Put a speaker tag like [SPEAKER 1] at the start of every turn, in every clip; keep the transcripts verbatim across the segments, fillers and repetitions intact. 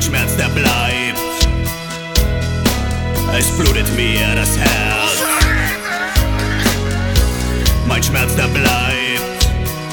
[SPEAKER 1] Schmerz, der bleibt. Es blutet mir das Herz. Mein Schmerz, der bleibt.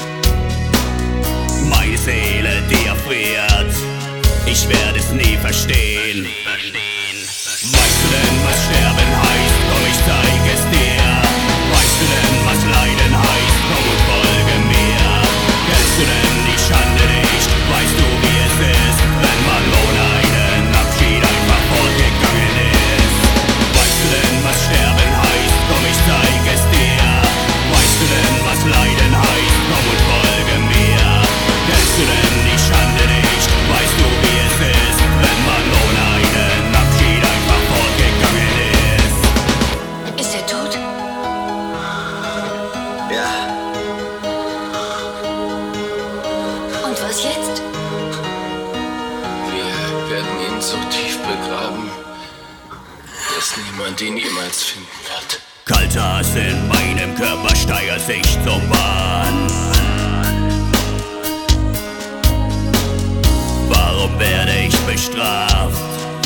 [SPEAKER 1] Meine Seele, die erfriert. Ich werde es nie verstehen. Weißt du denn, was Sterben heißt? Komm, ich zeig es dir. Weißt du denn, was Leiden heißt? Komm und folge mir. Kennst du denn die Schande nicht? Weißt du, wie es ist, wenn man ohne einen Abschied einfach fortgegangen ist? Weißt du denn, was Sterben heißt? Komm, ich zeig es dir. Weißt du denn, was Leiden heißt? Komm und folge mir. Kennst du denn die Schande nicht? Weißt du, wie es ist, wenn man ohne einen Abschied einfach fortgegangen ist?
[SPEAKER 2] Ist er tot?
[SPEAKER 3] Ja.
[SPEAKER 2] Und was jetzt?
[SPEAKER 4] Wir werden ihn so tief begraben, dass niemand ihn jemals finden wird.
[SPEAKER 1] Kalter Hass in meinem Körper steigert sich zum Wahn. Warum werde ich bestraft?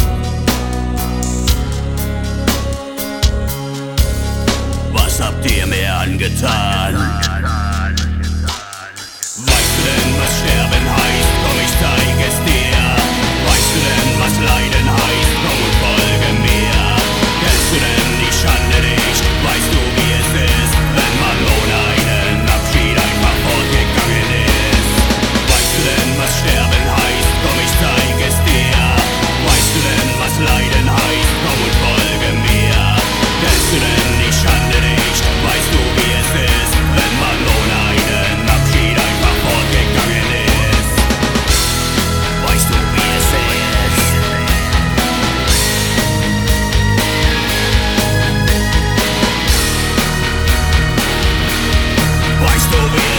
[SPEAKER 1] Was habt ihr mir angetan? Weißt du denn, was Sterben heißt? Komm, ich zeig es dir. Weißt du denn, was Leiden heißt? Komm und folge mir. Kennst du denn die Schande nicht? Weißt du, wie es ist, wenn man ohne einen Abschied einfach fortgegangen ist? Weißt du denn, was Sterben heißt? Komm, ich zeig es dir. Weißt du denn, was Leiden heißt? Komm und folge mir. Kennst du denn die Schande nicht? Weißt du, wie es ist, wenn man ohne einen Abschied einfach fortgegangen ist? Weißt du, wie es ist? Weißt du, wie es ist?